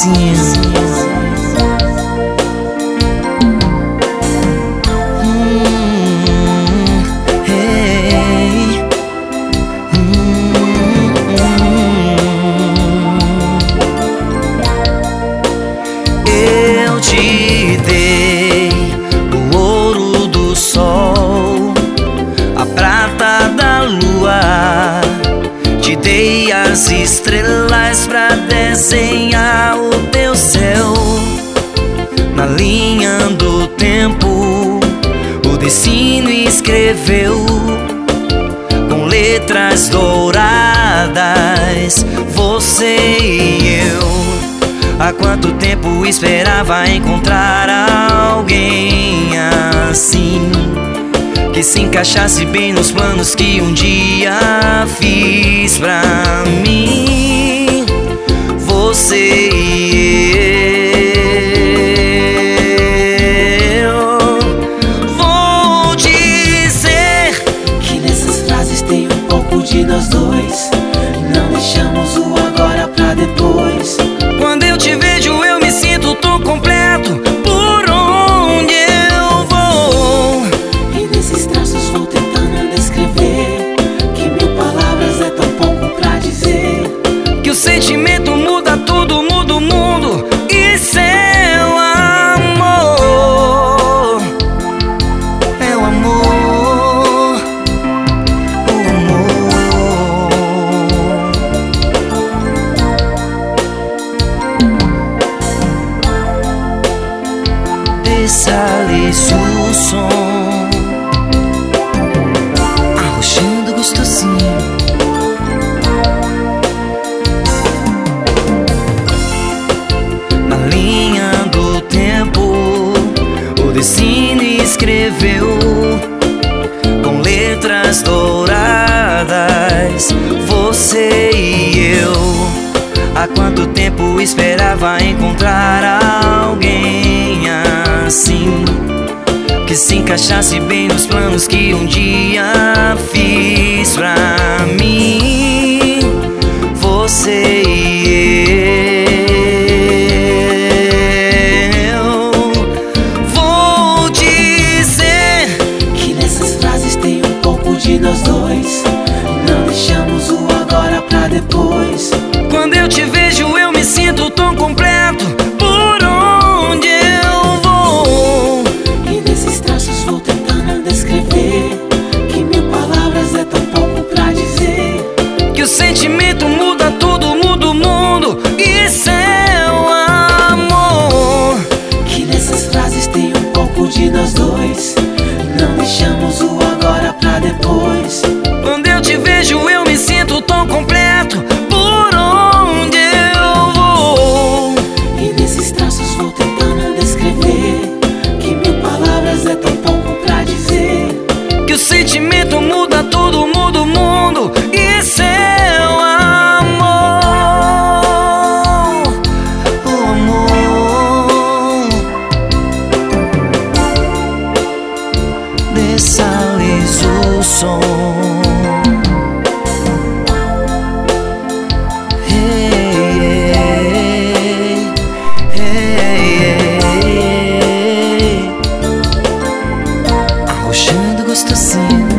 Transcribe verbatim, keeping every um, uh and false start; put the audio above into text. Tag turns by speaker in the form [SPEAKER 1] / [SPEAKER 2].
[SPEAKER 1] gostosinho. Hum, hey. hum, hum. Eu te dei o ouro do sol, a prata da lua, te dei as estrelas pra desenhar o teu céu. Na linha do tempo, o destino escreveu com letras douradas você e eu. Há quanto tempo esperava encontrar alguém assim, que se encaixasse bem nos planos que um dia fiz pra mim. Você e eu. Vou dizer
[SPEAKER 2] que nessas frases tem um pouco de nós dois. Não deixamos o agora pra depois.
[SPEAKER 1] Quando eu te vejo eu me sinto tão completo por onde eu vou.
[SPEAKER 2] E nesses traços vou tentando descrever que mil palavras é tão pouco pra dizer.
[SPEAKER 1] Que o sentimento muda tudo, muda o mundo e seu amor é o amor, o amor. Desce-lhe o som, arrochando gostosinho. Na linha do tempo, o destino escreveu com letras douradas você e eu. Há quanto tempo esperava encontrar alguém assim, que se encaixasse bem nos planos que um dia fiz pra mim. Você e eu. Vou dizer
[SPEAKER 2] que nessas frases tem um pouco de nós dois. Não deixamos o agora pra depois.
[SPEAKER 1] quando eu te vejo eu me sinto tão completo por onde eu vou.
[SPEAKER 2] E nesses traços vou tentando descrever que mil palavras é tão pouco pra dizer.
[SPEAKER 1] Que o sentimento muda tudo, muda o mundo e seu amor.
[SPEAKER 2] Que nessas frases tem um pouco de nós dois. Não deixamos o agora pra depois.
[SPEAKER 1] Quando eu te vejo eu me sinto tão completo por onde eu vou.
[SPEAKER 2] E nesses traços vou tentando descrever que mil palavras é tão pouco pra dizer.
[SPEAKER 1] Que o sentimento muda tudo, muda o mundo e seu amor, o amor. Desce-lhes o som. Hey, hey, hey. Arrochando gostosinho.